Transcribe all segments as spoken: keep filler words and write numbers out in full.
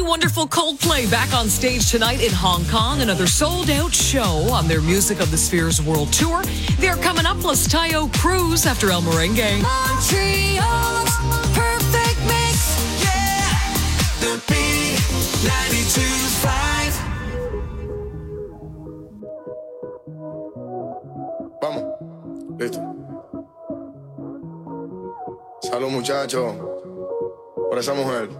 wonderful Coldplay back on stage tonight in Hong Kong. Another sold-out show on their Music of the Spheres World Tour. They're coming up plus Tayo Cruz after El Merengue. Montreal's perfect mix. Yeah, the B ninety-two point five. Vamos, listo. Salud, muchachos, por esa mujer.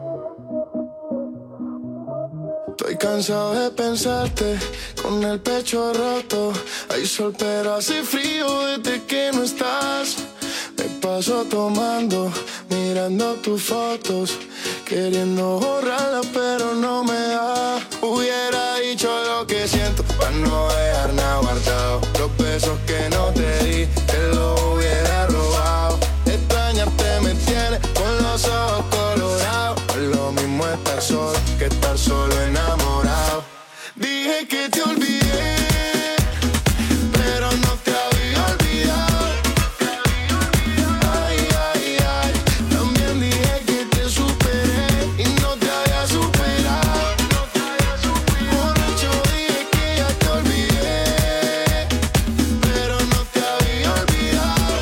Estoy cansado de pensarte con el pecho roto. Hay sol pero hace frío desde que no estás. Me paso tomando, mirando tus fotos, queriendo borrarlas pero no me da. Hubiera dicho lo que siento para no dejar nada guardado. Los besos que no te di, te los hubiera robado. Extrañarte me tiene con los ojos colorados. No es lo mismo estar solo que estar solo enamorado. Dije que te olvidé, pero no te había olvidado. Ay, ay, ay. También dije que te superé y no te había superado. Borracho dije que ya te olvidé, pero no te había olvidado.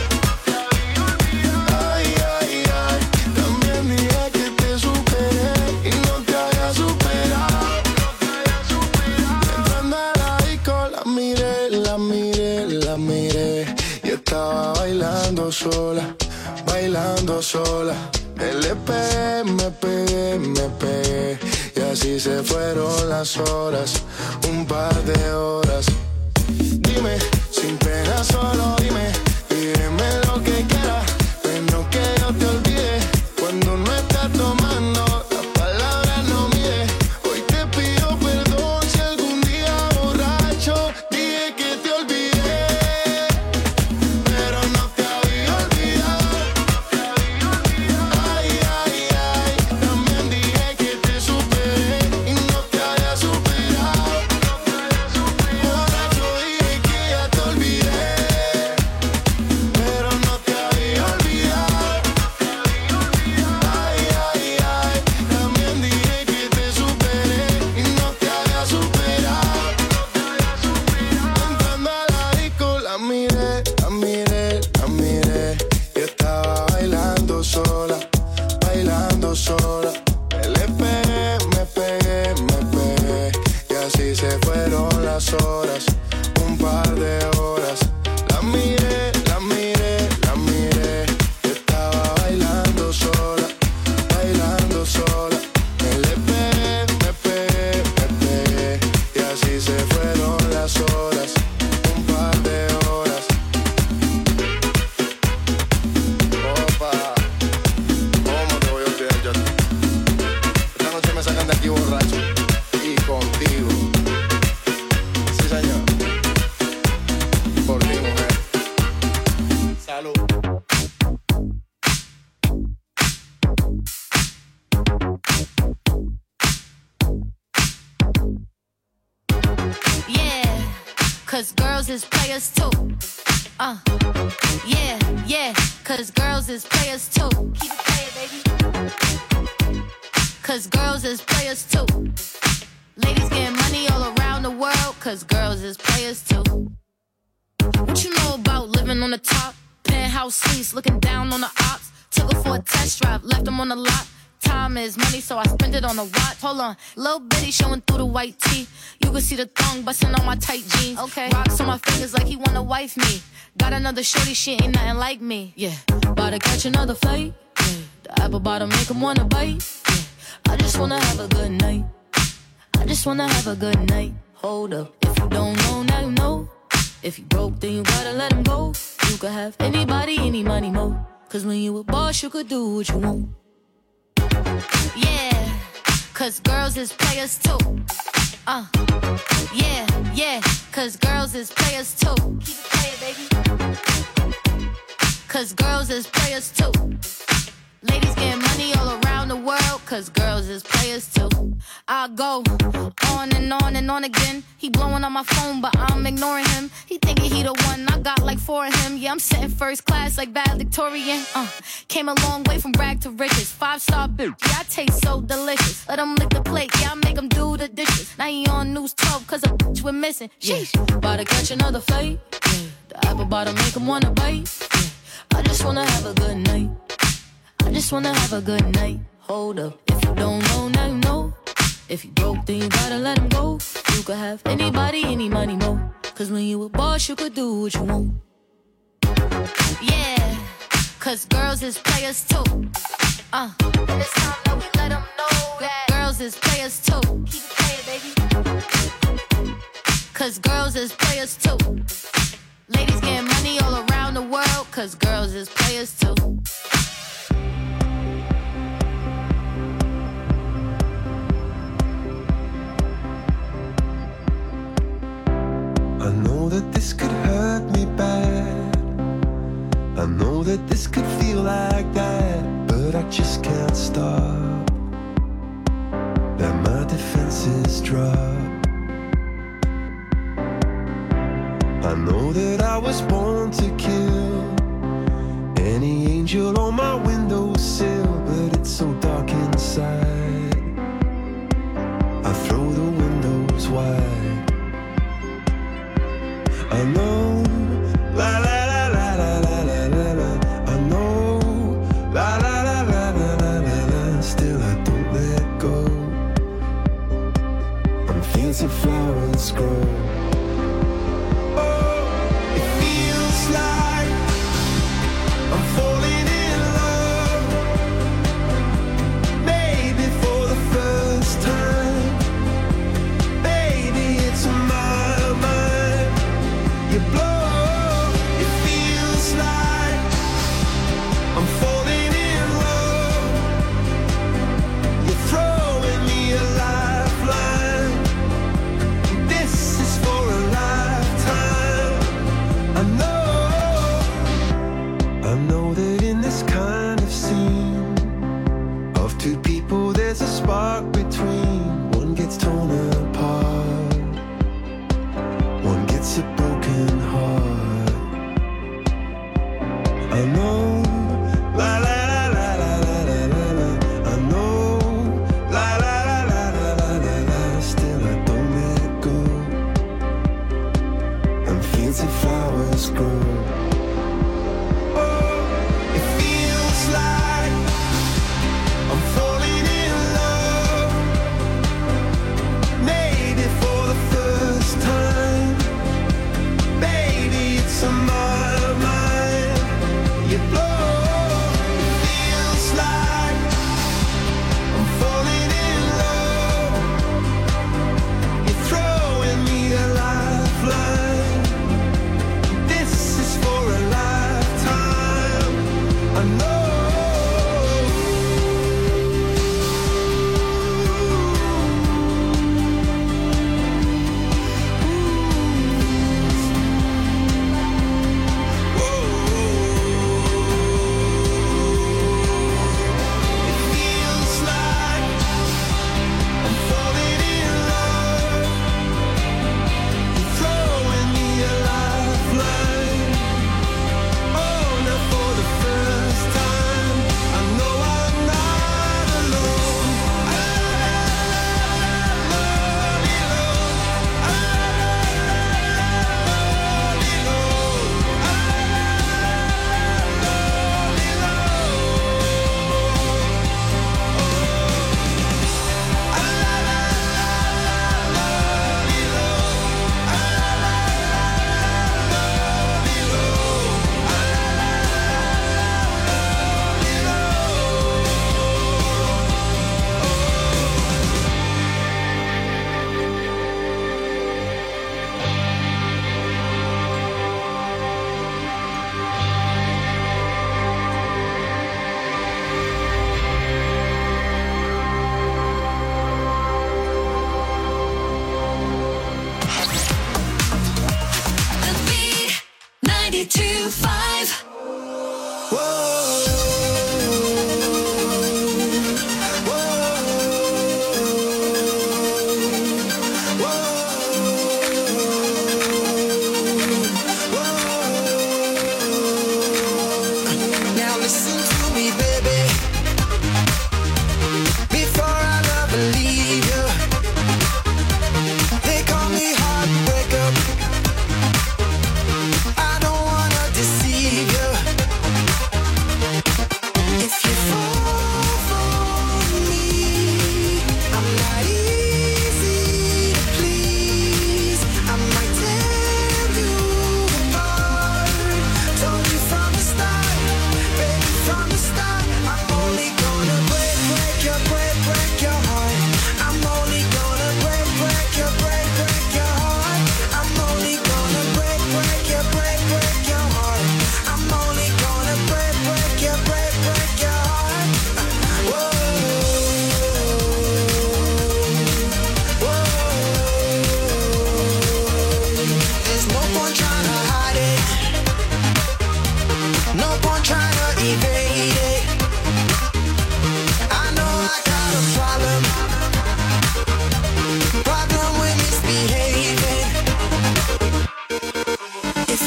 Ay, ay, ay. También dije que te superé y no te había superado. Entrando a la disco la miré, la miré, la miré y estaba bailando sola, bailando sola. Le pegué, me pegué, me pegué y así se fueron las horas, un par de horas. Dime, sin pena solo dime, pídeme lo que quieras, pero que yo te olvide. Cuando no estás tomando, las palabras no mide. Hoy te pido perdón si algún día borracho dije que te olvidé, pero no te había olvidado. Ay, ay, ay. También dije que te superé y no te había superado. Borracho dije que ya te olvidé, pero no te había olvidado. Ay, ay, ay. También dije que te superé y no te había superado. Entrando a la disco la miré, la miré, la miré y estaba bailando sola, bailando sola. Le pegué, me pegué, me pegué y así se fueron las horas, un par de horas. La miré, la miré, la miré y estaba bailando sola, bailando sola. Le pegué, me pegué, me pegué y así se fueron las horas, un par de horas. Opa, ¿cómo te voy a olvidar yo? Esta noche me sacan de aquí borracho y contigo. Sí, señor. Por ti, mujer. Salud. Yeah, cause girls is players too. Uh, yeah, yeah, cause girls is players too. Keep it playing, baby. Cause girls is players too. Ladies getting money all around the world, cause girls is players too. What you know about living on the top? Penthouse suites, looking down on the ops. Took her for a test drive, left them on the lot. Time is money, so I spend it on a watch. Hold on, little bitty showing through the white tee. You can see the thong busting on my tight jeans. Okay, rocks on my fingers like he wanna wife me. Got another shorty, she ain't nothing like me. Yeah, about to catch another flight. Yeah, the apple bottom make him wanna bite. Yeah, I just wanna have a good night. I just wanna have a good night. Hold up, if you don't know, now you know. If you broke, then you gotta let him go. You could have anybody, any money, mo. Cause when you a boss, you could do what you want. Yeah, cause girls is players too. Uh, yeah, yeah, cause girls is players too. Keep it playing, baby. Cause girls is players too. Ladies getting money all around the world, cause cause girls is players too. I go on and on and on again. He blowing on my phone, but I'm ignoring him. He thinking he the one, I got like four of him. Yeah, I'm sitting first class like valedictorian. Uh, came a long way from rag to riches. Five star bitch, yeah, I taste so delicious. Let him lick the plate, yeah, I make him do the dishes. Now he on news twelve, cause a bitch we're missing. Sheesh, about to catch another fight. Yeah. The apple bottom make him wanna bite. Yeah. I just wanna have a good night. I just wanna have a good night. Hold up, if you don't know, now you know. If you broke, then you gotta let him go. You could have anybody, any money, mo. Cause when you a boss, you could do what you want. Yeah, cause girls is players too. Uh, and it's time that we let them know that girls is players too. Keep it playing, baby. Cause girls is players too. Ladies getting money all around the world. Cause girls is players too. I know that this could hurt me bad. I know that this could feel like that, but I just can't stop. Let my defenses drop. I know that I was born to kill any angel on my windowsill, but it's so dark inside. I throw the windows wide. I know, la la la la la la la la la. I know, la la la la la la la la. Still I don't let go. And fields of flowers grow. Oh, it feels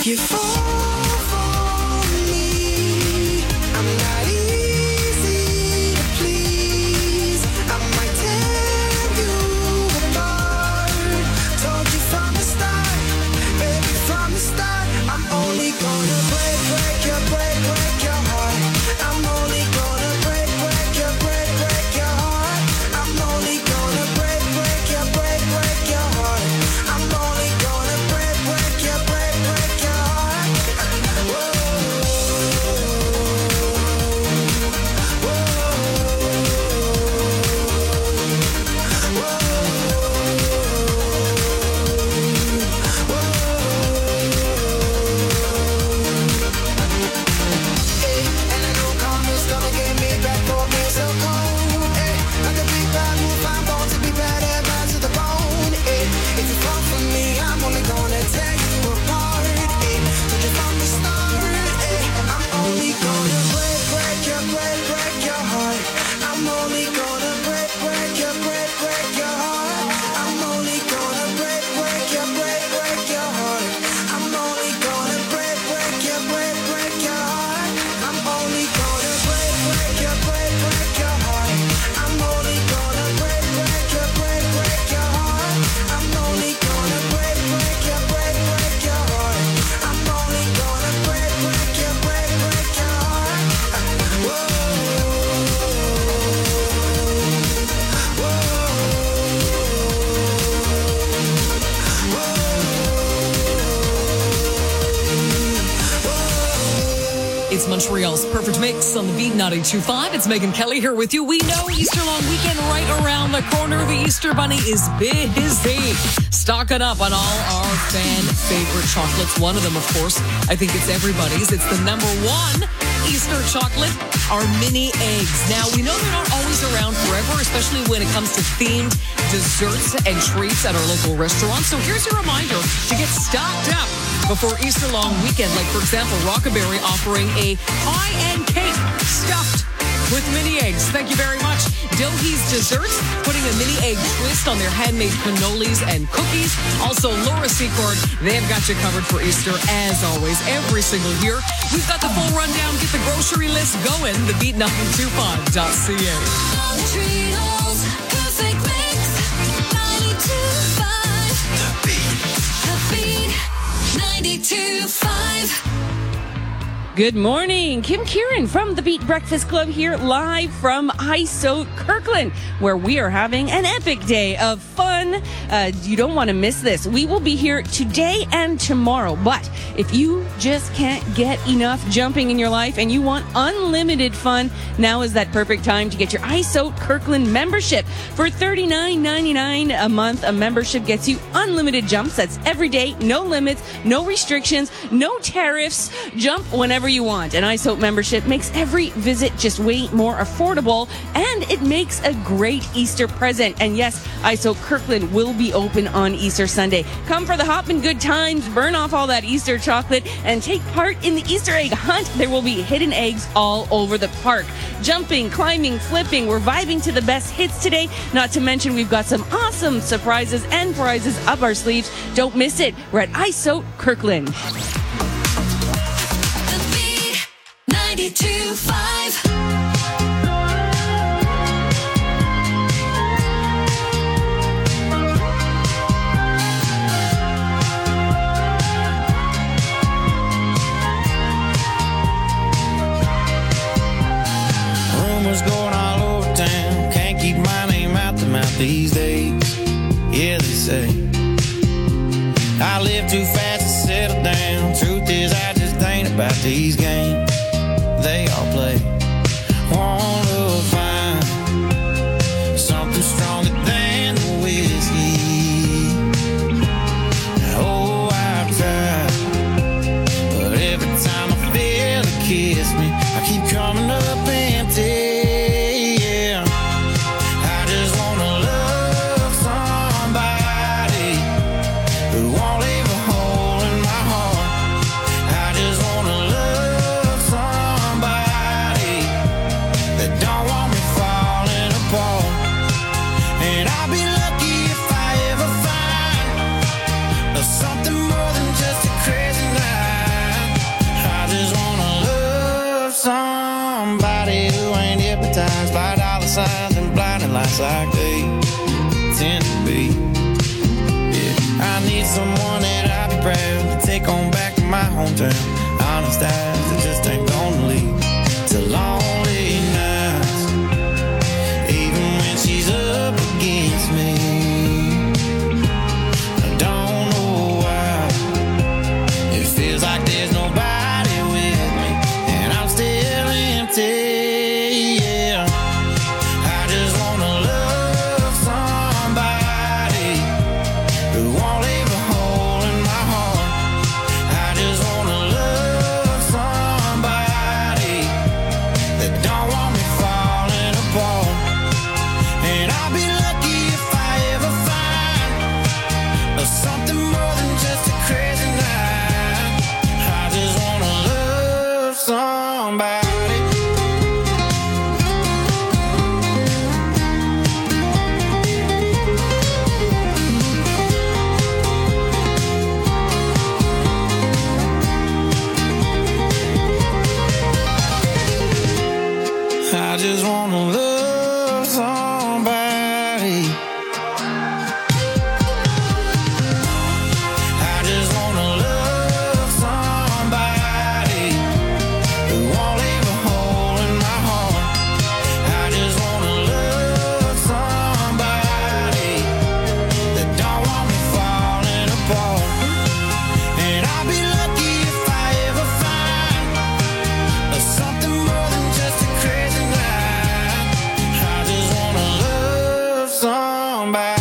you fall for me. I'm not easy to please. I might tear you apart. Told you from the start, baby, from the start. I'm only gonna break, break your, break, break your heart. I'm only gonna break, break your, break, break your heart. I'm only gonna break, break your, break, break your heart. I'm only gonna break, break your, break, break your heart. Whoa. And I know karma's gonna get me back for being so cold. Eh, like a big bad wolf, I'm born to be bad and bad to the bone. Eh, if you fall for me, I'm only gonna tear you apart. Eh, told you from the start. Eh, I'm only gonna break, break your, break, break your heart. I'm only gonna break, break your, break, break your heart. I'm only gonna break, break your, break, break your heart. I'm only gonna break, break your, break, break your heart. I'm only gonna break, break your, break, break your heart. I'm only gonna break, break your, break, break your heart. I'm only gonna break, break your, break, break your heart. I'm only gonna break, break your, break, break your heart. Whoa. It's Montreal's Perfect Mix on the Beat ninety-two point five. It's Megan Kelly here with you. We know Easter long weekend right around the corner. The Easter Bunny is busy, stocking up on all our fan favorite chocolates. One of them, of course, I think it's everybody's. It's the number one Easter chocolate, our mini eggs. Now, we know they're not always around forever, especially when it comes to themed desserts and treats at our local restaurants. So here's your reminder to get stocked up before Easter long weekend. Like, for example, Rockaberry offering a high-end cake stuffed with mini eggs. Thank you very much. Dohi's Desserts, putting a mini egg twist on their handmade cannolis and cookies. Also, Laura Secord, they've got you covered for Easter, as always, every single year. We've got the full rundown. Get the grocery list going. The beat nine two five dot c a. Montreal's perfect mix. ninety-two point five. The Beat. The Beat. ninety-two point five. Good morning. Kim Kieran from the Beat Breakfast Club here, live from I S O Kirkland, where we are having an epic day of fun. Uh, you don't want to miss this. We will be here today and tomorrow. But if you just can't get enough jumping in your life and you want unlimited fun, now is that perfect time to get your I S O Kirkland membership. For thirty-nine ninety-nine a month, a membership gets you unlimited jumps. That's every day, no limits, no restrictions, no tariffs. Jump whenever you want. An I S O membership makes every visit just way more affordable, and it makes a great Easter present. And yes, I S O Kirkland will be open on Easter Sunday. Come for the hoppin' good times, burn off all that Easter chocolate, and take part in the Easter egg hunt. There will be hidden eggs all over the park. Jumping, climbing, flipping. We're vibing to the best hits today. Not to mention, we've got some awesome surprises and prizes up our sleeves. Don't miss it. We're at I S O Kirkland. ninety-two point five. Rumors going all over town. Can't keep my name out the mouth these days. Yeah, they say I live too fast to settle down. Truth is, I just ain't about these games they all play. Wanna find something stronger than the whiskey. Oh, I've tried, but every time I feel it kiss me, I keep coming up empty. Yeah, I just wanna love somebody who won't leave a hole in my heart. I just wanna love shining lights like they tend to be. Yeah, I need someone that I'll be proud to take on back to my hometown. Honest eyes that just ain't gonna leave to lonely nights, even when she's up against me. I don't know why it feels like there's nobody with me, and I'm still empty. Yeah, I just wanna love somebody who won't leave a hole in my heart. I just wanna love somebody that don't want me falling apart. And I'll be lucky if I ever find something more than just a crazy night. I just wanna love somebody. I just wanna love somebody. I just wanna love somebody who won't leave a hole in my heart. I just wanna love somebody that don't want me falling apart. And I'll be lucky if I ever find something more than just a crazy night. I just wanna love somebody.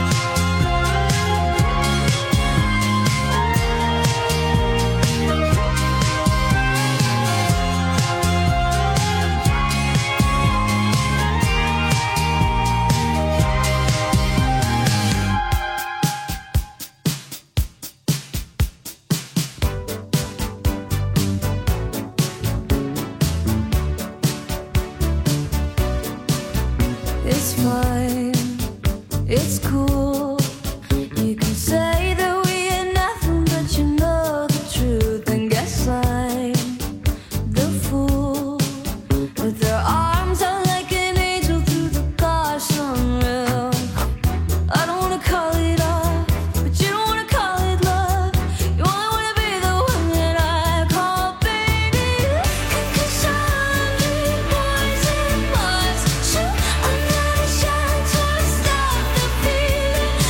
It's fine, it's cool. You can say that we ain't nothing, but you know the truth. And guess I'm the fool. With their arms out like an angel through the car sunroof. I don't wanna call it off, but you don't wanna call it love. You only wanna be the one that I call baby. And 'cause I'm the poison must shoot another shot to stop the feeling.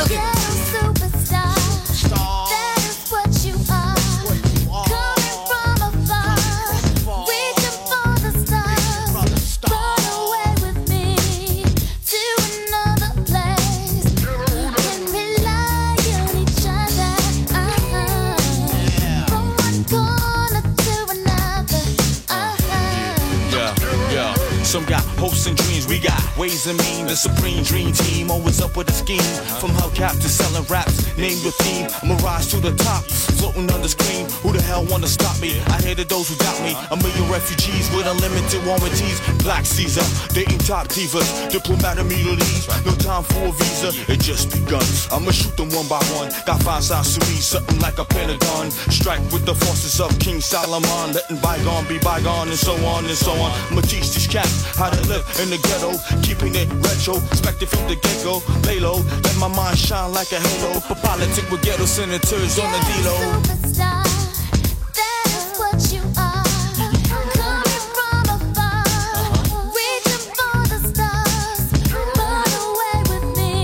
superstar. That is what you are. Coming from afar, reaching for the stars. Run away with me to another place. Can rely on each other. Uh-huh. From one corner to another. Uh-huh. Yeah, yeah. Some got hopes and dreams, we got ways and means. The supreme dream team, always up with a scheme. From hubcap to selling raps, name your theme. I'ma rise to the top, floating on the screen. Who the hell wanna stop me? I hated those who doubt me. A million refugees with unlimited warranties. Black Caesar, dating top divas, diplomatic immunities. No time for a visa, it just begun. I'ma shoot them one by one. Got five sides to me, something like a pentagon. Strike with the forces of King Solomon, letting bygone be bygone, and so on and so on. I'ma teach these cats how to live in the ghetto, keeping it retro, expected from the get-go. Lay low, let my mind shine like a halo. For politic with ghetto senators on the D-Lo. Superstar, that is what you are. Coming from afar, reaching for the stars. Run away with me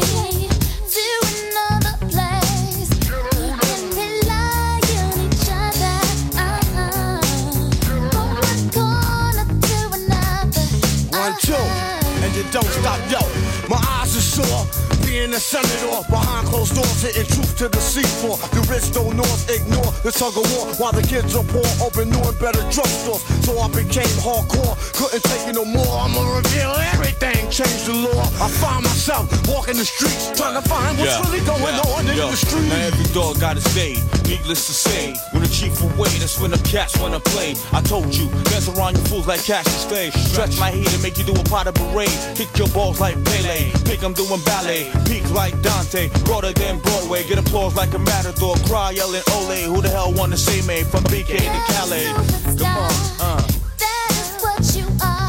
to another place. Can rely on each other. Uh-huh. From one corner to another. One, two, and you don't stop, yo. My eyes are sore, being a senator behind closed doors, hitting truth to the seafloor. The rich don't north ignore the tug of war, while the kids are poor, open new and better drugstores. So I became hardcore, couldn't take it no more. I'ma reveal everything, change the law. I find myself walking the streets, trying to find what's Yeah, really going yeah, on in yo. the street. Now every dog got its day. Needless to say, when the chief away, that's when the cats wanna play. I told you, dance around you fools like Cassius Clay. Stretch my heat and make you do a pot of parade. Kick your balls like Pele, pick 'em doing ballet. Peak like Dante, broader than Broadway. Get applause like a matador, cry yelling ole. Who the hell wanna say me from B K to Calais? Come on, uh. That is what you are.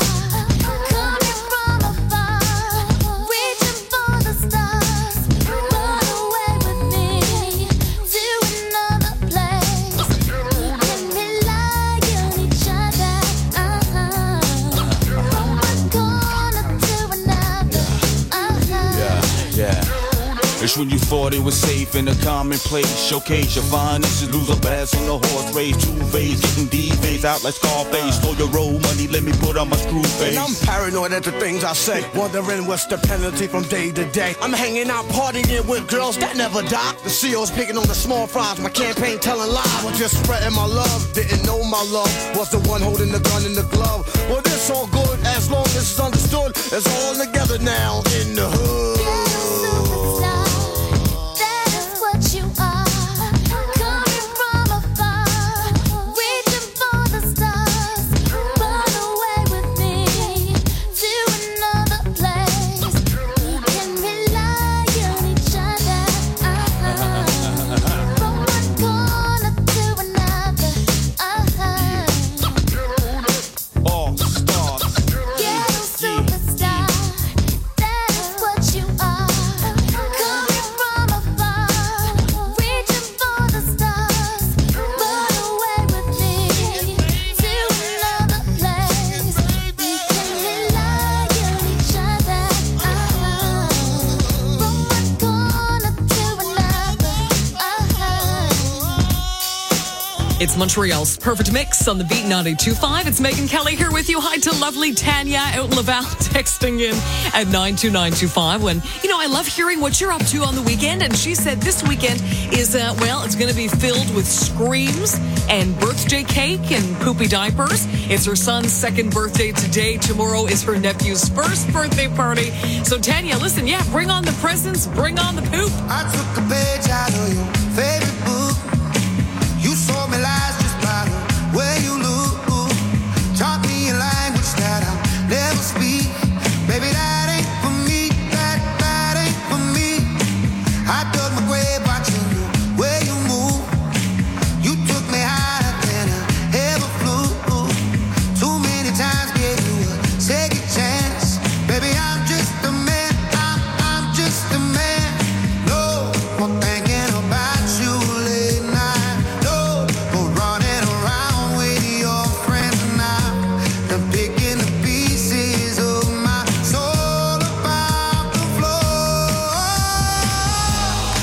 Coming from afar, reaching for the stars. Run away with me to another place. Can rely on each other. Uh-huh. From one corner to another. Uh-huh. Yeah, yeah. It's when you thought it was safe in a commonplace. Showcase your finest and lose a bass on the horse race. Two phase, getting D-phase out like Scarface. Stole your road money, let me put on my screw face. And I'm paranoid at the things I say, wondering what's the penalty from day to day. I'm hanging out partying with girls that never die. The C O's picking on the small fries, my campaign telling lies. Was just spreading my love, didn't know my love was the one holding the gun in the glove. Well, this all good as long as it's understood. It's all together now in the hood. Superstar, that is what you are. Coming from afar, reaching for the stars. Run away with me to another place. Can rely on each other. Uh-huh. From one corner to another. Uh-huh. All stars. Yeah, superstar, that is what you are. Coming from afar, reaching for the stars. Run away with me to another place. We can rely on each other. Uh-huh. From one corner to another. Uh-huh. It's Montreal's Perfect Mix on the Beat ninety-two point five. It's Megan Kelly here with you. Hi to lovely Tanya out in Laval texting in at nine two nine two five when, you know, I love hearing what you're up to on the weekend. And she said this weekend is, uh, well, it's going to be filled with screams and birthday cake and poopy diapers. It's her son's second birthday today. Tomorrow is her nephew's first birthday party. So Tanya, listen, yeah, bring on the presents, bring on the poop. I took a page out of your favorite book. You sold me lies just by the way you look. Taught me a language that I'll never speak. Baby, that ain't for me. That, that ain't for me. I dug my grave watching you, where you move. You took me higher than I ever flew. Too many times gave you a second chance. Baby, I'm just a man. I'm, I'm just a man. No more thinking about you late night. No more running around with your friends now. I'm picking the pieces of my soul about the floor.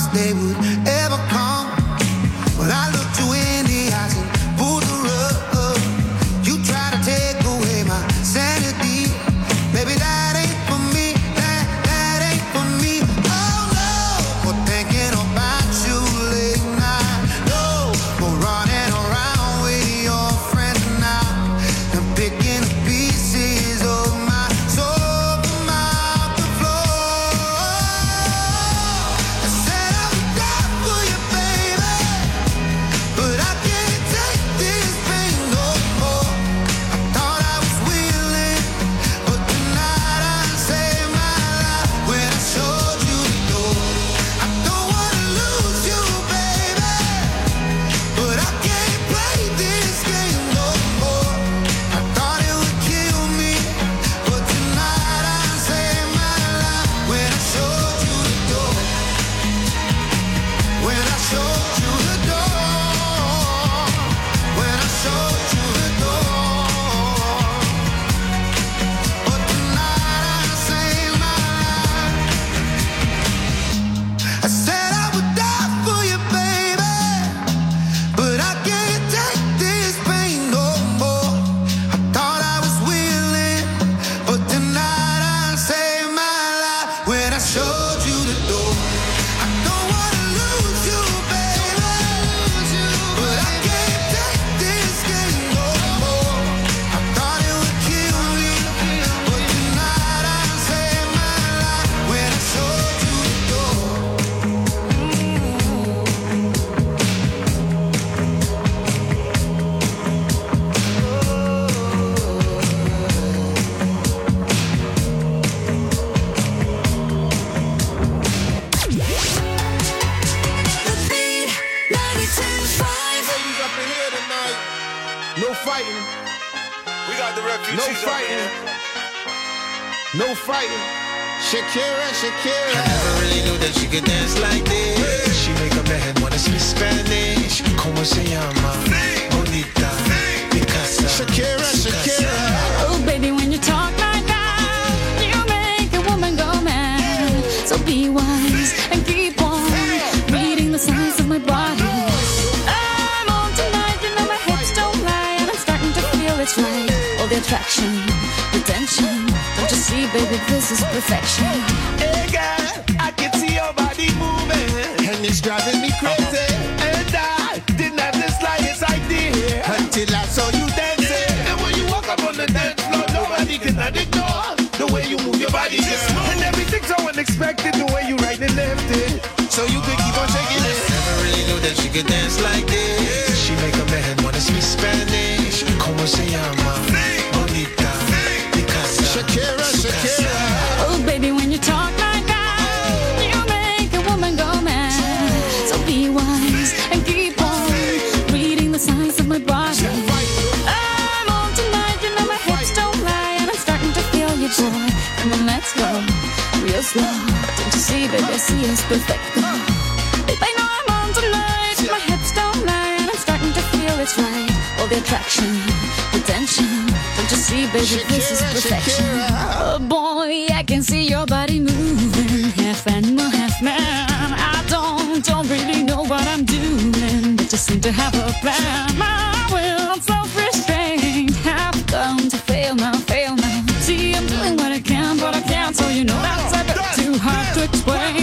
they would ever come. But I looked you in the eyes and pulled the rug. You tried to take away my sanity. Baby, that ain't for me, that, that ain't for me. Oh no, for thinking about you late night. No, for running around with your friends now. And picking up pieces of my soul from out the floor. I said I would die for you, baby, but I can't take this pain no more. I thought I was willing, but tonight I saved my life when I showed you the door. I don't wanna lose you, baby, but I can't play this game no more. I thought it would kill me, but tonight I saved my life when I showed you the door. When I showed you the door. When I showed you the door. But tonight I saved my life. I said I would die for you, baby, but I can't take this pain no more. I thought I was willing, but tonight I saved my life when I showed you the door. I don't wanna lose you, baby, but I can't take this game no more. I thought it would kill me, but tonight I saved my life when I showed you the door. Ladies up in here tonight. No fighting. We got the refugees No up in fighting. here. No fighting. Shakira, I Shakira. never really knew that she could dance like this. She make a man wanna speak Spanish. Como se llama? Bonita. Picasa. Shakira, Shakira. Oh, baby, when you talk like that, you make a woman go mad. So be wise and keep on reading the signs of my body. I'm on tonight, you know my hips don't lie, and I'm starting to feel it's right. All the attraction, the tension. Don't you see, baby, this is perfection. Hey girl, I can see your body moving, And it's driving me crazy and I didn't have the slightest idea until I saw you dancing. And when you walk up on the dance floor, nobody can ignore the way you move your body, girl. And everything's so unexpected, the way you right and left it. So you could keep on shaking it. Never really knew that she could dance like this. She make a man wanna speak Spanish. Como se llama? Bonita. Picasa. Shakira, Shakira. Oh, baby, when you talk like that, you make a woman go mad. So be wise and keep on reading the signs of my body. I'm on tonight, you know my hips don't lie, and I'm starting to feel you, boy. Come on, let's go, real slow. Don't you see, baby, I see it's perfect. Babe, I know I'm on tonight, my hips don't lie, and I'm starting to feel it's right. All the attraction, the tension. Don't you see, baby, this is Shakira, perfection. Shakira. Oh boy, I can see your body moving, half animal, half man. I don't, don't really know what I'm doing, but just seem to have a plan. My will, self-restraint, have come to fail now, fail now. See, I'm doing what I can, but I can't, so you know that's a bit too hard to explain.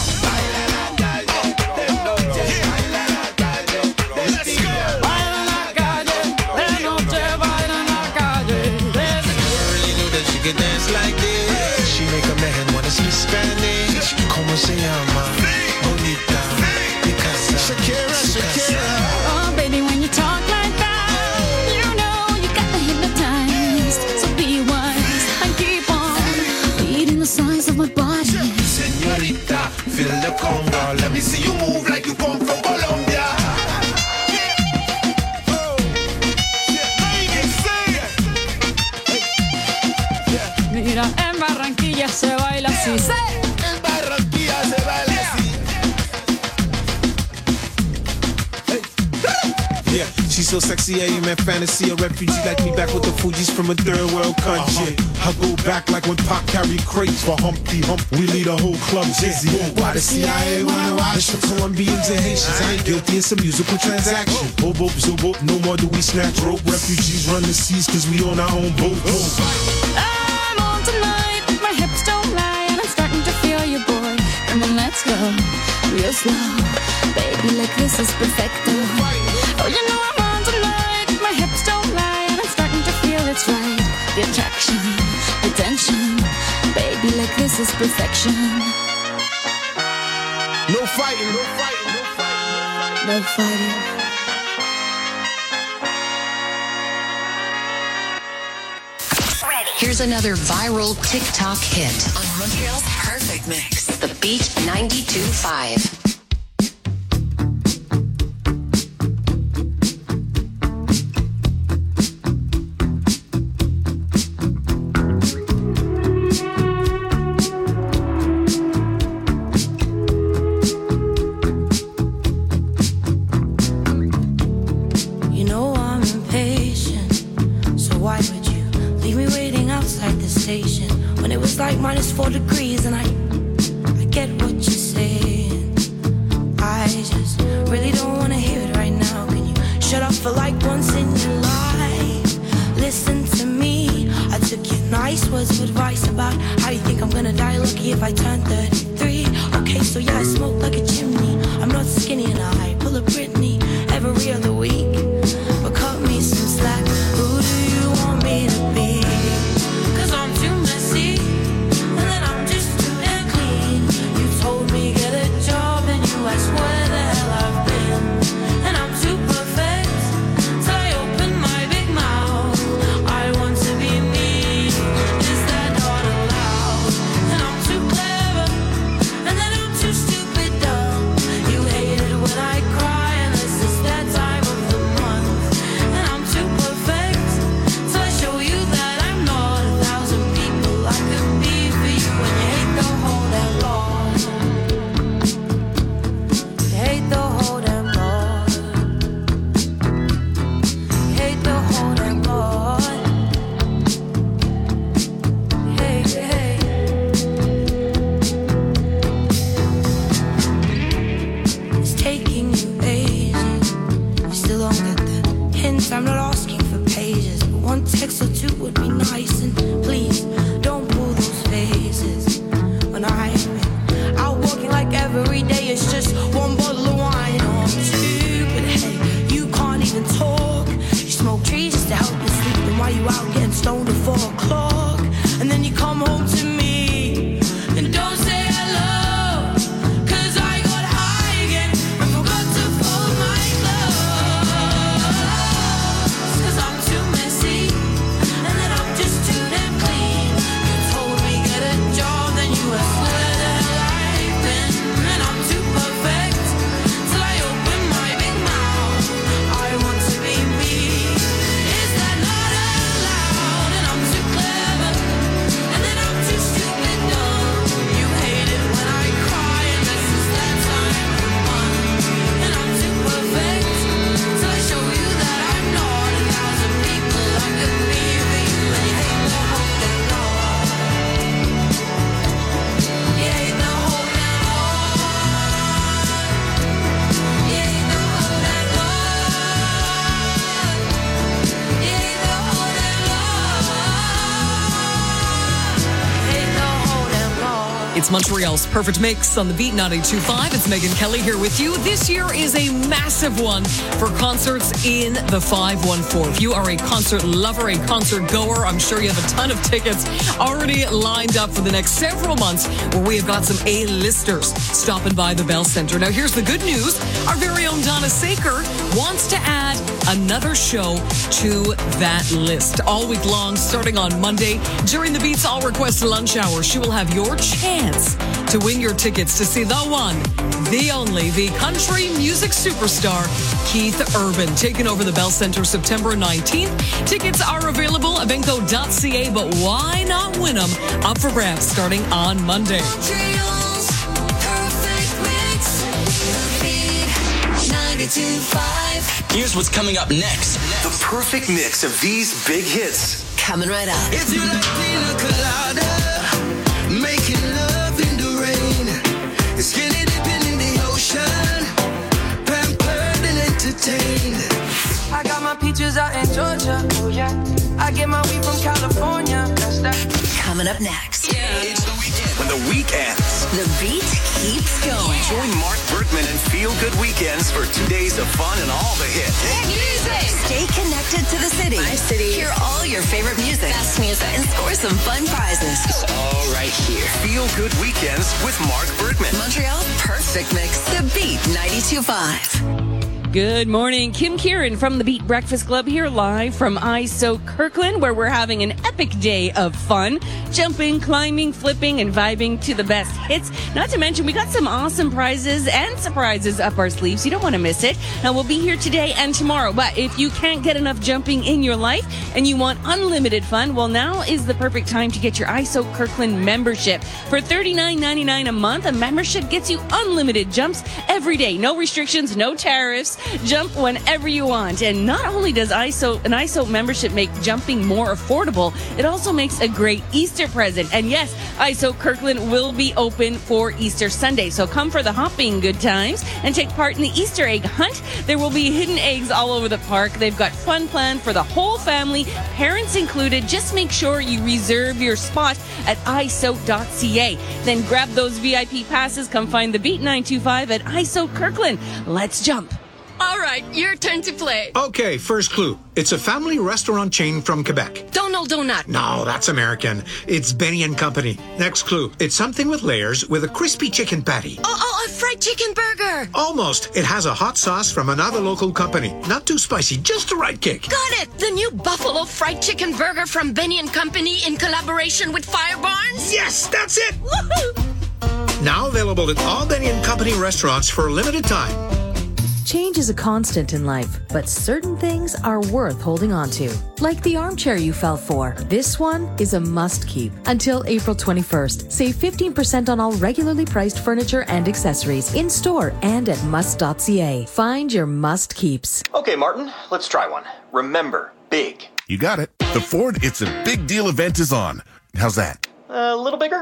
Baila la calle, de noche baila en la calle. Never really knew that she could dance like this. She make a man wanna speak Spanish. Como se llama? Bonita. Picasa. Shakira, Shakira. Oh, baby, when you talk like that, you know you got me hypnotized. So be wise and keep on reading the signs of my body. Señorita, feel the conga. Let me see you move like you come from Colombia. Mira, en Barranquilla se baila así. En Barranquilla se baila así. Yeah, She's so sexy, I man fantasy. A refugee like me back with the Fugees from a third world country. I go back like when Pac carried crates for Humpty Hump. We lead a whole club dizzy. Why the C I A wanna watch the Colombians and Haitians? I ain't guilty, it's a musical transaction. Boop, boop, zoop, boop, no more do we snatch rope. Refugees run the seas cause we own our own boat. I'm on tonight, my hips don't lie, and I'm starting to feel you, boy. Come on, let's go, real slow. Baby, like this is perfecto. Oh, you know I'm on tonight, my hips don't lie, and I'm starting to feel it's right. The attraction, the tension. Baby, like this is perfection. No fighting, no fighting, no fighting. No fighting. Here's another viral TikTok hit on Montreal's Perfect Mix. The Beat ninety-two point five. You know I'm impatient, so why would you leave me waiting outside the station when it was like minus four degrees? And I, I get what you're saying. I just really don't want to hear it right now. Can you shut up for like once in your life? Listen to me. I took your nice words of advice about how you think I'm gonna die lucky if I turn thirty-three. Okay, so yeah, I smoke like a chimney. I'm not skinny and I pull a Britney every other week. But cut me some slack. Who do you want me to be? Cause I'm too messy, and then I'm just too damn clean. You told me get a job and you asked where the hell I've been. And I'm too perfect, till I open my big mouth. I want to be me, is that not allowed? And I'm too clever, and then I'm too stupid dumb. You hate it when I cry, and this is that time of the month. And I'm too perfect, so I show you that I'm not a thousand people I could be for you. And you hate the whole damn lot. You hate the whole damn lot. You hate the whole damn lot. Hey, hey. It's taking you ages. You still don't get the hints. I'm not asking for pages, but one text or two would be nice. And please don't pull those faces when I've been out walking like every day. It's just one bottle of wine or two. But hey, you can't even talk. You smoke trees just to help you sleep. And why you out getting stoned at four o'clock? And then you come home to me and don't say hello. Cause I got high again and forgot to fold my clothes. Cause I'm too messy, and then I'm just too damn clean. You told me get a job, then you asked where the hell I've been. And I'm too perfect, till I open my big mouth. I want to be me, is that not allowed? And I'm too clever, and then I'm too stupid dumb. You hate it when I cry, and this is that time of the month. And I'm too perfect, till I show you that I'm not a thousand people I could be for you. And you hate the whole damn lot. You hate the whole damn lot. You hate the whole damn lot. You hate the whole damn lot. You hate the whole damn lot. It's Montreal's Perfect Mix on the Beat ninety-two point five. It's Megan Kelly here with you. This year is a massive one for concerts in the five one four. If you are a concert lover, a concert goer, I'm sure you have a ton of tickets already lined up for the next several months, where we have got some A-listers stopping by the Bell Centre. Now, here's the good news. Our very own Donna Saker wants to add another show to that list. All week long, starting on Monday, during the Beats All Request lunch hour, she will have your chance to win your tickets to see the one, the only, the country music superstar, Keith Urban, taking over the Bell Centre September nineteenth. Tickets are available at venco dot c a, but why not win them? Up for grabs starting on Monday. Montreal's Perfect Mix. The Beat ninety-two ninety-two point five. Here's what's coming up next. The perfect mix of these big hits. Coming right up. If you like pina colada, making love in the rain, skinny dipping in the ocean, pampered and entertained. I got my peaches out in Georgia. Oh yeah. I get my weed from California. That's that. Coming up next. Yeah. It's the weekend. When the week ends, The beat keeps going. join Mark Bergman and Feel Good Weekends for two days of fun and all the hits. Stay connected to the city. My city. Hear all your favorite music, best music, and score some fun prizes. It's all right here. Feel Good Weekends with Mark Bergman. Montreal's perfect mix. The Beat ninety-two point five. Good morning. Kim Kieran from the Beat Breakfast Club here live from I S O Kirkland, where we're having an epic day of fun. Jumping, climbing, flipping, and vibing to the best hits. Not to mention, we got some awesome prizes and surprises up our sleeves. You don't want to miss it. Now, we'll be here today and tomorrow. But if you can't get enough jumping in your life and you want unlimited fun, well, now is the perfect time to get your I S O Kirkland membership. For thirty-nine ninety-nine a month, a membership gets you unlimited jumps every day. No restrictions, no tariffs. Jump whenever you want. And not only does I S O an I S O membership make jumping more affordable, it also makes a great Easter present. And yes, I S O Kirkland will be open for Easter Sunday. So come for the hopping good times and take part in the Easter egg hunt. There will be hidden eggs all over the park. They've got fun planned for the whole family, parents included. Just make sure you reserve your spot at I S O dot C A. Then grab those V I P passes. Come find the Beat nine two five at I S O Kirkland. Let's jump. All right, your turn to play. Okay, first clue. It's a family restaurant chain from Quebec. Donald Donut. No, that's American. It's Benny and Company. Next clue. It's something with layers with a crispy chicken patty. Oh, oh, a fried chicken burger. Almost. It has a hot sauce from another local company. Not too spicy, just the right kick. Got it. The new Buffalo fried chicken burger from Benny and Company in collaboration with Fire Barns. Yes, that's it. Woohoo! Now available at all Benny and Company restaurants for a limited time. Change is a constant in life, but certain things are worth holding on to. Like the armchair you fell for. This one is a must keep. Until April twenty-first, save fifteen percent on all regularly priced furniture and accessories in store and at must dot C A. Find your must keeps. Okay, Martin, let's try one. Remember, big. You got it. The Ford It's a Big Deal event is on. How's that? A little bigger?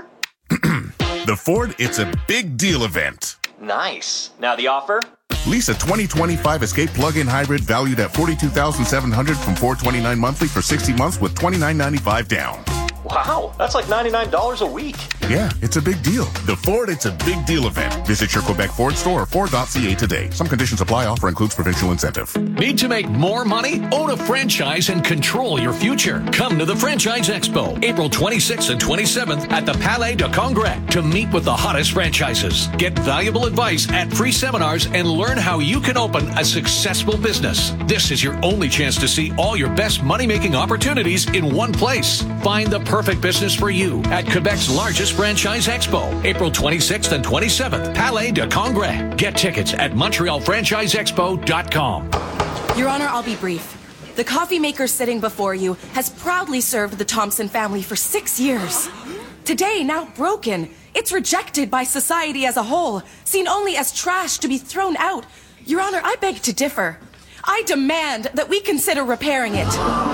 The Ford It's a Big Deal event. Nice. Now the offer? Lease a twenty twenty-five Escape plug-in hybrid valued at forty-two thousand seven hundred dollars from four hundred twenty-nine dollars monthly for sixty months with twenty-nine ninety-five down. Wow, that's like ninety-nine dollars a week. Yeah, it's a big deal. The Ford It's a Big Deal event. Visit your Quebec Ford store or Ford dot C A today. Some conditions apply. Offer includes provincial incentive. Need to make more money? Own a franchise and control your future. Come to the Franchise Expo, April twenty-sixth and twenty-seventh at the Palais de Congrès to meet with the hottest franchises. Get valuable advice at free seminars and learn how you can open a successful business. This is your only chance to see all your best money-making opportunities in one place. Find the perfect business for you at Quebec's largest Franchise Expo, April twenty-sixth and twenty-seventh, Palais de Congrès. Get tickets at montreal franchise expo dot com. Your Honor, I'll be brief. The coffee maker sitting before you has proudly served the Thompson family for six years. Today, now broken, it's rejected by society as a whole, seen only as trash to be thrown out. Your Honor, I beg to differ. I demand that we consider repairing it.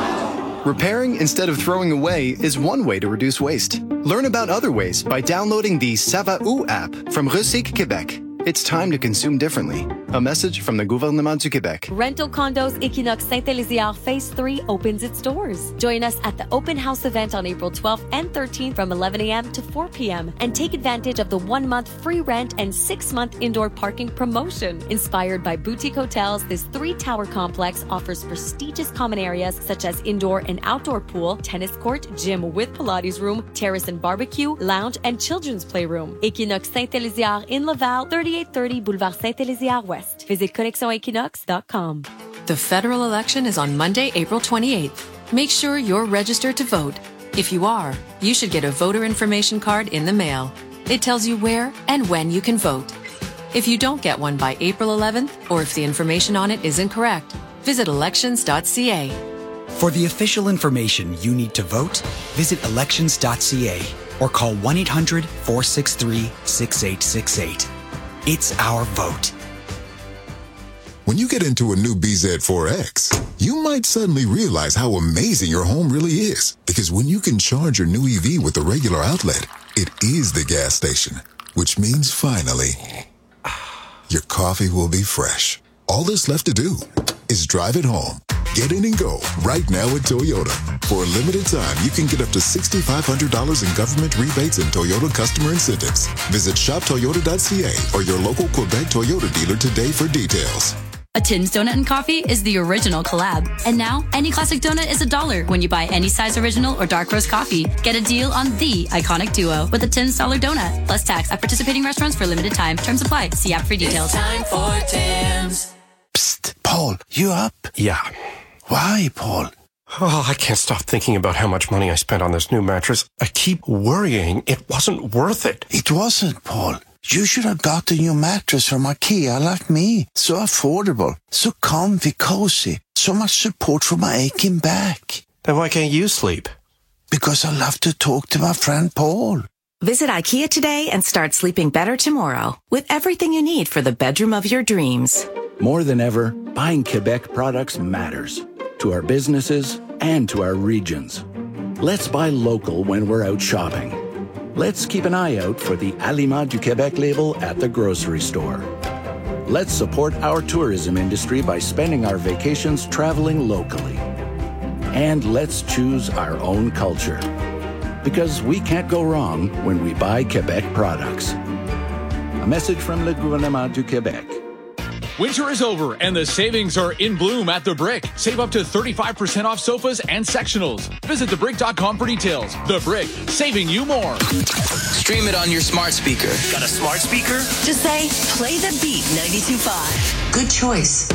Repairing instead of throwing away is one way to reduce waste. Learn about other ways by downloading the Ça Va Où app from Recyc Québec. It's time to consume differently. A message from the Gouvernement du Québec. Rental Condos Equinox Saint-Élysiard Phase three opens its doors. Join us at the Open House event on April twelfth and thirteenth from eleven a.m. to four p.m. and take advantage of the one-month free rent and six-month indoor parking promotion. Inspired by boutique hotels, this three-tower complex offers prestigious common areas such as indoor and outdoor pool, tennis court, gym with Pilates room, terrace and barbecue, lounge, and children's playroom. Equinox Saint-Élysiard in Laval, thirty-eight thirty Boulevard Saint-Élysiard West. Visit connexion equinox dot com. The federal election is on Monday, April twenty-eighth. Make sure you're registered to vote. If you are, you should get a voter information card in the mail. It tells you where and when you can vote. If you don't get one by April eleventh, or if the information on it is incorrect, visit elections dot C A. For the official information you need to vote, visit elections dot C A or call one eight hundred four six three six eight six eight. It's our vote. When you get into a new B Z four X, you might suddenly realize how amazing your home really is. Because when you can charge your new E V with a regular outlet, it is the gas station. Which means finally, your coffee will be fresh. All that's left to do is drive it home. Get in and go right now at Toyota. For a limited time, you can get up to six thousand five hundred dollars in government rebates and Toyota customer incentives. Visit shop toyota dot c a or your local Quebec Toyota dealer today for details. A Tim's Donut and Coffee is the original collab. And now, any classic donut is a dollar when you buy any size original or dark roast coffee. Get a deal on the iconic duo with a Tim's Dollar Donut. Plus tax at participating restaurants for limited time. Terms apply. See app for details. It's time for Tim's. Psst, Paul, you up? Yeah. Why, Paul? Oh, I can't stop thinking about how much money I spent on this new mattress. I keep worrying it wasn't worth it. It wasn't, Paul. You should have got a new mattress from IKEA like me. So affordable, so comfy, cozy, so much support for my aching back. Then why can't you sleep? Because I love to talk to my friend Paul. Visit IKEA today and start sleeping better tomorrow with everything you need for the bedroom of your dreams. More than ever, buying Quebec products matters to our businesses and to our regions. Let's buy local when we're out shopping. Let's keep an eye out for the Aliments du Québec label at the grocery store. Let's support our tourism industry by spending our vacations traveling locally. And let's choose our own culture. Because we can't go wrong when we buy Quebec products. A message from Le Gouvernement du Québec. Winter is over and the savings are in bloom at The Brick. Save up to thirty-five percent off sofas and sectionals. Visit the brick dot com for details. The Brick, saving you more. Stream it on your smart speaker. Got a smart speaker? Just say, play the beat ninety-two point five. Good choice.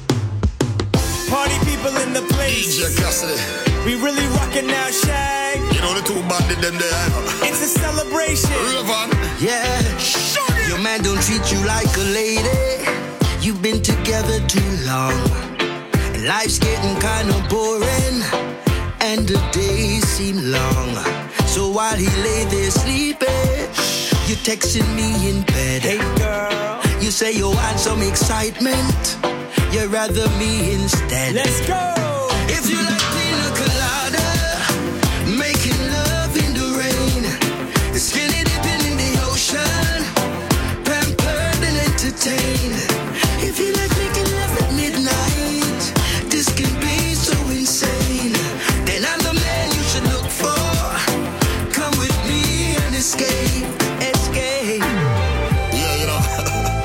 Party people in the place. D J Cassidy. We really rockin' now, Shag. You know the two bandit them there. It's a celebration. Relevan. Yeah. Your man don't treat you like a lady. You've been together too long, and life's getting kinda boring, and the days seem long. So while he lay there sleeping, you're texting me in bed. Hey girl, you say you want some excitement, you'd rather me instead. Let's go. If you like pina colada, making love in the rain, skinny dipping in the ocean, pampered and entertained. If you like making love at midnight, this can be so insane. Then I'm the man you should look for. Come with me and escape, escape. Yeah, you know.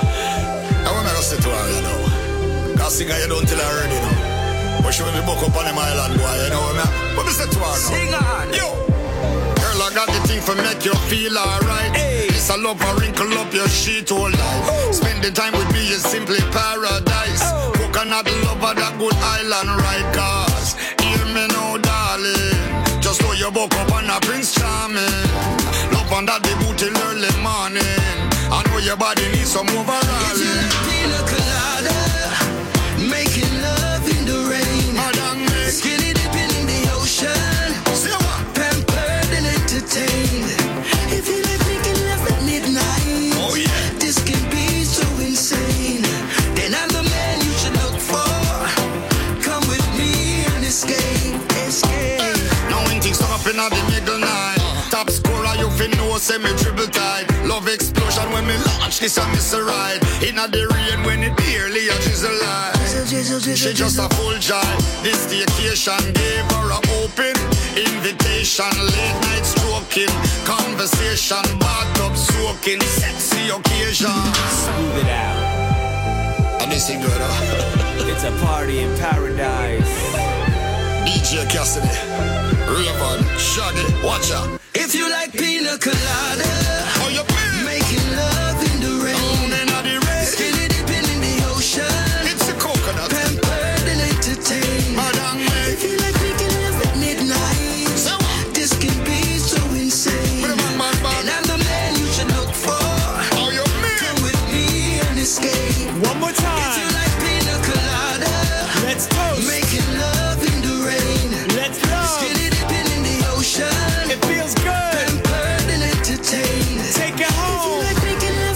I want to say to her, you know. Cause singer you don't tell her already, you know. But she will be book up on them island, boy, you know. But me say to her now. Sing on. Yo. Girl, I got the thing for make you feel alright. Hey. It's a love for wrinkle up your sheet all life. Oh. Spending time with me is simply paradise. Oh. Coconut lover, that good island right. Cause hear me now, darling. Just throw your book up on a Prince Charming. Love under the boot till early morning. I know your body needs some overall. If you like pina colada, making love in the rain, Madam me. Skinny dipping in the ocean, say what? Pampered and entertained. If you like making love at midnight, oh yeah, this can be so insane. Then I'm the man you should look for. Come with me and escape, escape. Hey. Now when things up in the middle night, top scorer you fin know say me dribble tight. Love explosion when me launch this and miss a ride. Inna the rain when it barely a drizzle light. She just a full jive. This vacation gave her a open invitation. Late night stroking, conversation, bathtub soaking, sexy occasion. Smooth it out. And this ain't good, huh? It's a party in paradise. D J Cassidy, Relevan, Shaggy, watch out. If you like pina colada, oh, you feel? Making love in the rain, oh, in the rain. Skinny dipping in the ocean, it's a coconut, pampered and entertained. Madam me. If you like making love at midnight, so this can be so insane. Man, man, man. And I'm the man you should look for. Oh, you mean? Come with me and escape. One more time. If you like pina colada, let's toast. Making love in the rain, let's love. Skinny dipping in the ocean, it feels good. Pampered and entertained. Take it home. If you like making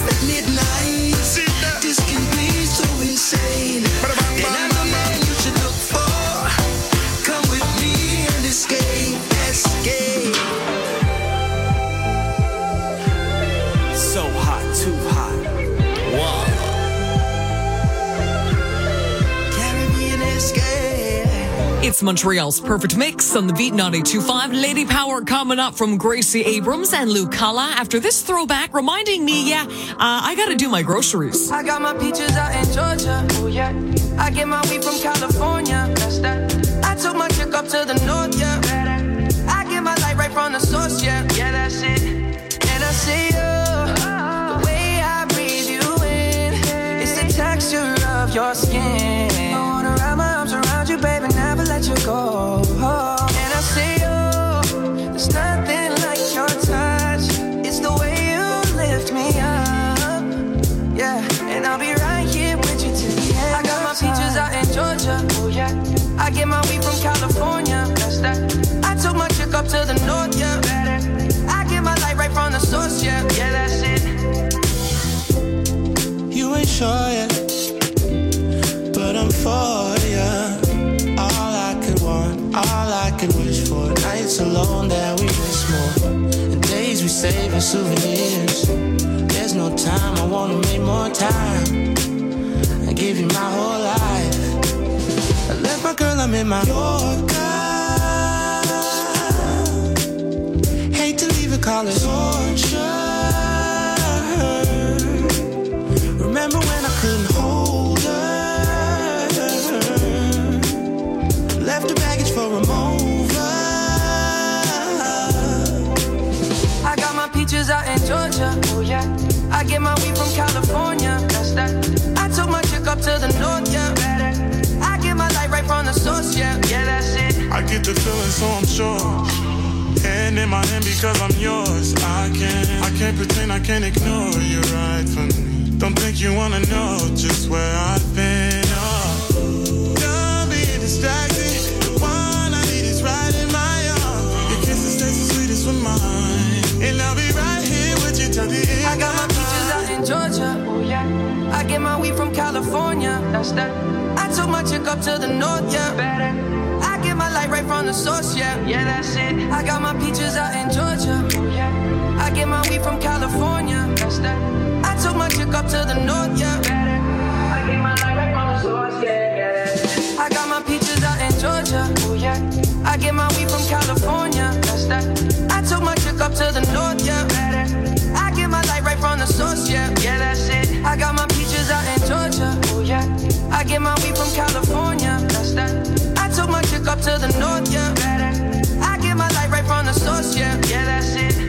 It's Montreal's Perfect Mix on the Beat ninety-two point five. Lady Power coming up from Gracie Abrams and Lucala. After this throwback, reminding me, yeah, uh, I got to do my groceries. I got my peaches out in Georgia. Oh yeah. I get my weed from California. That's that. I took my chick up to the north. Yeah. I get my light right from the source. Yeah. Yeah, that's it. And I see you. The way I breathe you in. It's the texture of your skin. I wanna wrap my arms around you, baby, never let you go. And I see you. There's nothing like your touch. It's the way you lift me up. Yeah. And I'll be right here with you till the end. I got my peaches out in Georgia. Oh yeah. I get my weed from California. That's that. I took my chick up to the north. Yeah. I get my light right from the source. Yeah. Yeah, that's it. You ain't sure yet, but I'm for ya. All I could want, all I could wish for. Nights alone that we miss more, and days we save as souvenirs. There's no time, I wanna make more time. I give you my whole life. I left my girl, I'm in my Yorker. Hate to leave it, call it torture. Remember when I couldn't hold her? Left the baggage for a mover. I got my peaches out in Georgia. Oh yeah. I get my weed from California. That's that. I took my chick up to the north. Yeah. I get my light right from the source. Yeah. Yeah, that's it. I get the feeling, so I'm sure. Hand in my hand because I'm yours. I can't, I can't pretend, I can't ignore you right from me. Don't think you wanna know just where I've been. Oh, don't be distracted. The one I need is right in my arms. Your kisses taste the sweetest with mine, and I'll be right here with you till the end. I got my peaches out in Georgia. Oh yeah. I get my weed from California. That's that. I took my chick up to the north. Yeah. I get my light right from the source. Yeah. Yeah, that's it. I got my peaches out in Georgia. Oh yeah. I get my weed from California. That's that. I took my chick up to the north, yeah. I get my light right from the source, yeah, yeah. I got my peaches out in Georgia, oh yeah. I get my weed from California, that's that. I took my chick up to the north, yeah. I get my light right from the source, yeah, yeah, that's it. I got my peaches out in Georgia, oh yeah. I get my weed from California, that's that. I took my chick up to the north, yeah. I get my light right from the source, yeah, yeah, that's it.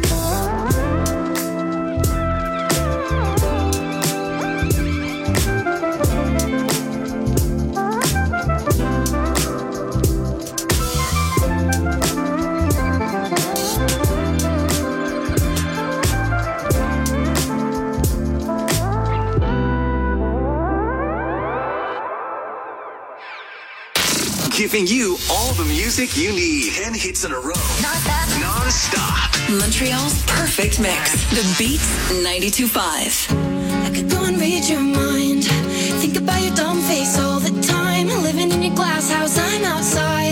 Giving you all the music you need. Ten hits in a row. Non-stop. Montreal's Perfect Mix. The Beat ninety-two point five. I could go and read your mind. Think about your dumb face all the time. Living in your glass house, I'm outside.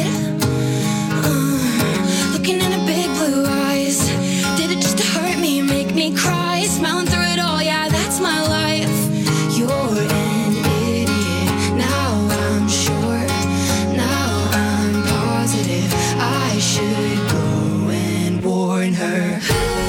Uh, looking in her big blue eyes. Did it just to hurt me, make me cry? Smiling through it all, yeah, that's my life. You're an idiot, now I'm sure. Now I'm positive I should go and warn her.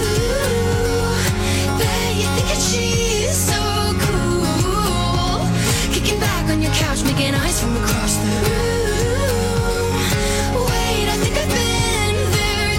Ooh, bet you think that she's so cool. Kicking back on your couch, making eyes from across the room. Wait, I think I've been there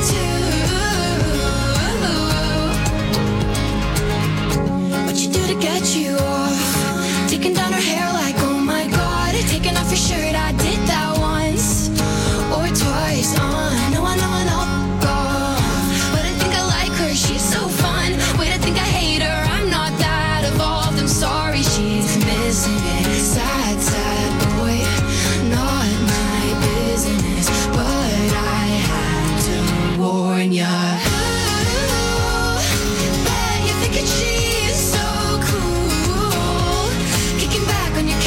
too. What you do to get you off? Taking down her hair like, oh my god. Taking off your shirt, I did that once or twice. Uh, no, I know I know. But I think I like her, she's so fun. Wait, I think I hate her, I'm not that evolved. I'm sorry, she's missing it. Sad, sad boy, not my business. But I had to warn ya. Ooh, bet you think that she's so cool. Kicking back on your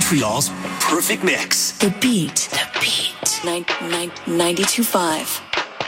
Montreal's perfect mix. The Beat. The Beat. Nine, nine, ninety-two point five.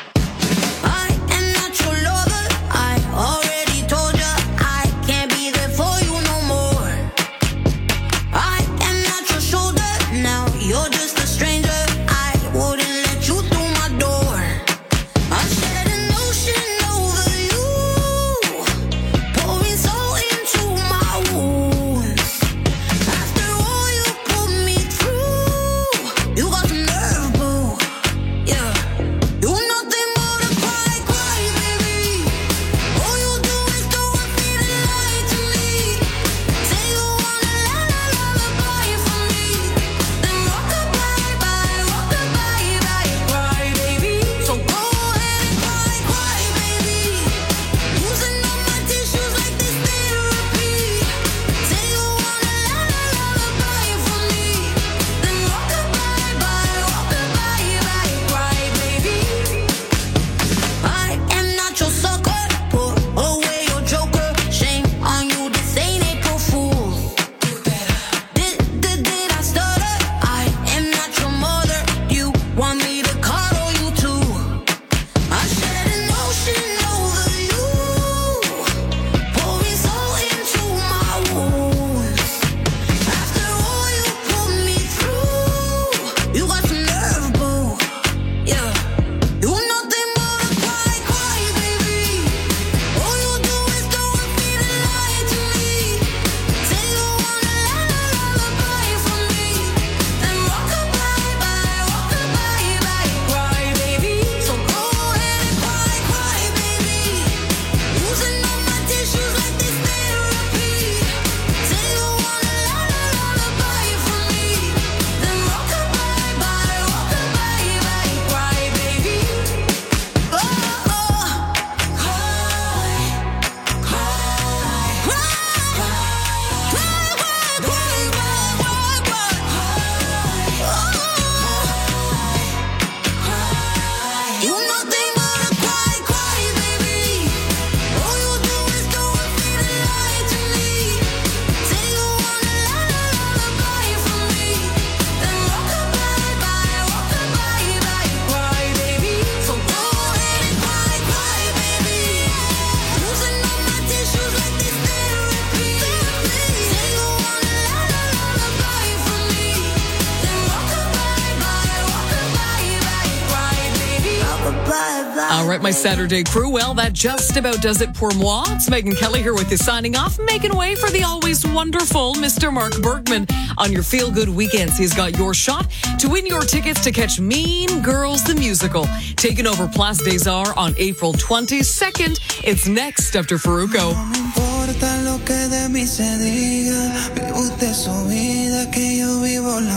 All right, my Saturday crew. Well, that just about does it pour moi. It's Megan Kelly here with you signing off, making way for the always wonderful Mister Mark Bergman. On your feel-good weekends, he's got your shot to win your tickets to catch Mean Girls the Musical, taking over Place des Arts on April twenty-second. It's next after Faruko. importa lo que de mí se diga, vive usted su vida, que yo vivo la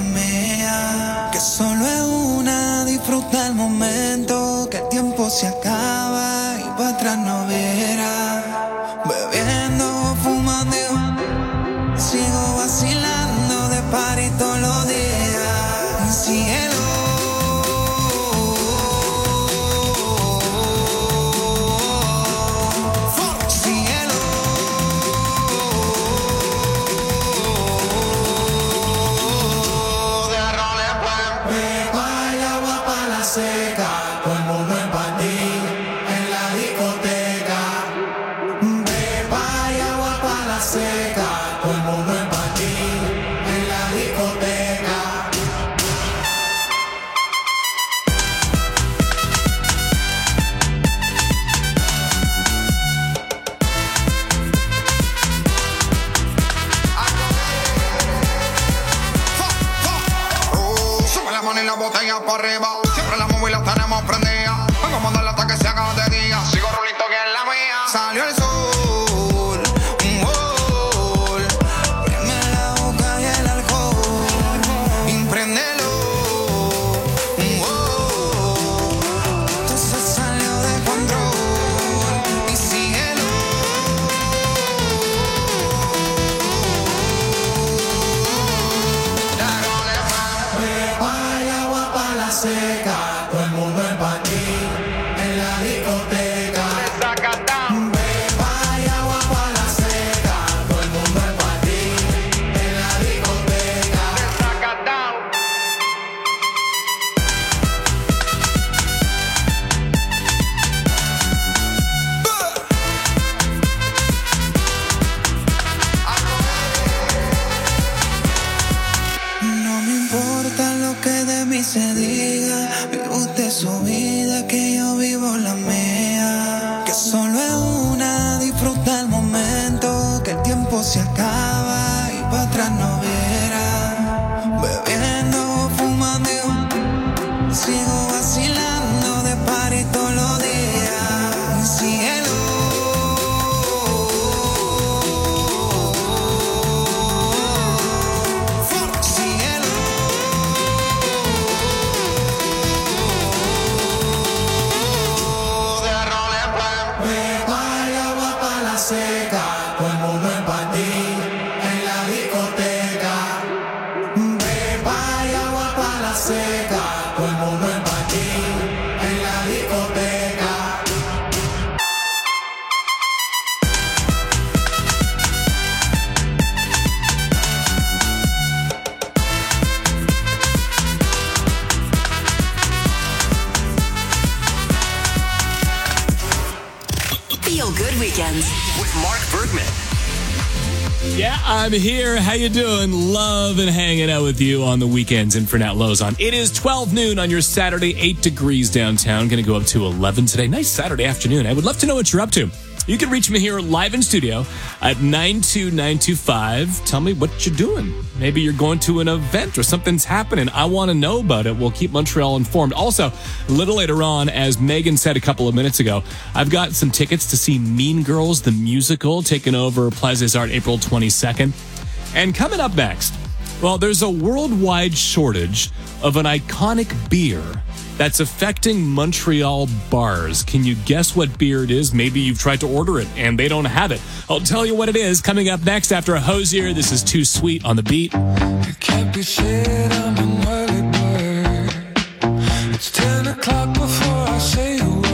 mía. Que solo es una, disfruta el momento, que el tiempo se acaba y para atrás no verá. Bebiendo, fumando, sigo vacilando de party todos los días. Cielo. Botella para arriba, siempre las móviles las tenemos prendidas. Vengo a mandarle hasta que se haga de día. Sigo rolito que es la mía. Salió el sol, un gol. Preme la boca y el alcohol. Impréndelo, un gol. Entonces salió de control y síguelo. Seca, todo el mundo en patí, en la discoteca. Beba y agua para la seca, todo el mundo en patí, en la discoteca. discoteca. Feel Good Weekends with Mark Bergman. Yeah, I'm here. How you doing? Love and hanging out with you on the weekends in Fernat Lozon. It is twelve noon on your Saturday, eight degrees downtown. Going to go up to eleven today. Nice Saturday afternoon. I would love to know what you're up to. You can reach me here live in studio at nine two nine two five. Tell me what you're doing. Maybe you're going to an event or something's happening. I want to know about it. We'll keep Montreal informed. Also, a little later on, as Megan said a couple of minutes ago, I've got some tickets to see Mean Girls, the musical, taking over Plaza Art April twenty-second. And coming up next, well, there's a worldwide shortage of an iconic beer that's affecting Montreal bars. Can you guess what beer it is? Maybe you've tried to order it and they don't have it. I'll tell you what it is coming up next after a Hosier. This is Too Sweet on the Beat. It can't be said I'm an early bird. It's ten o'clock before I say a word.